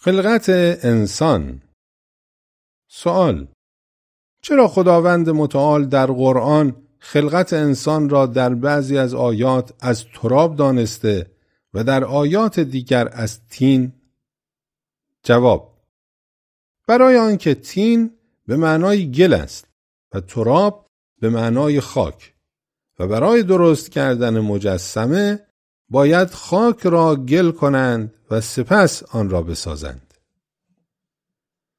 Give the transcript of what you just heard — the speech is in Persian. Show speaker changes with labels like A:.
A: خلقت انسان. سوال: چرا خداوند متعال در قرآن خلقت انسان را در بعضی از آیات از تراب دانسته و در آیات دیگر از طین؟ جواب: برای آنکه طین به معنای گل است و تراب به معنای خاک و برای درست کردن مجسمه باید خاک را گل کنند و سپس آن را بسازند.